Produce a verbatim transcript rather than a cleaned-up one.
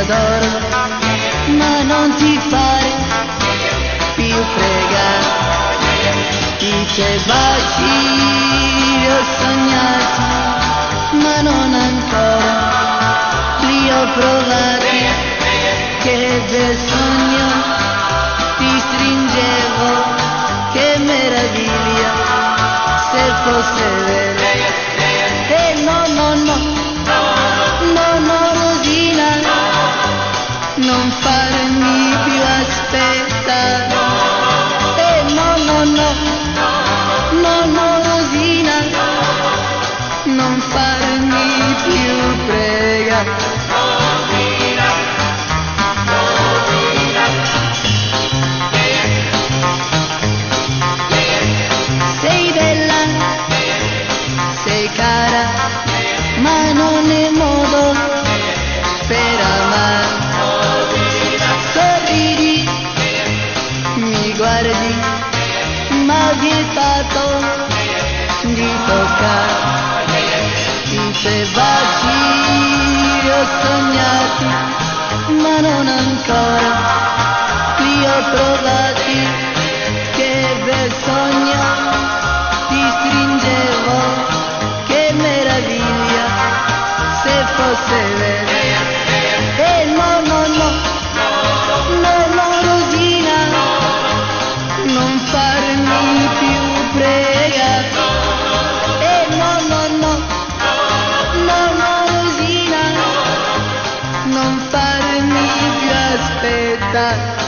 tesoro, ma non ti fare più pregare. Dice baci ho sognati, ma non ancora li ho provati. Che bel sogno ti stringevo, che meraviglia se fosse vero. E no, no, no, no, no, Rosina, non farmi più aspettare. E no, no, no, no, no, Rosina, non farmi più pregare. Sei bella, sei cara, ma non è modo per amare. Sorridi, mi guardi, ma vietato di toccare. Dice baci ho sognati, ma non ancora li ho provati. Che bel sogno ti stringevo, che meraviglia se fosse vero. E no, no, no, no, no, Rosina, non farmi più pregare. E no, no, no, no, no, Rosina, non farmi più aspettare.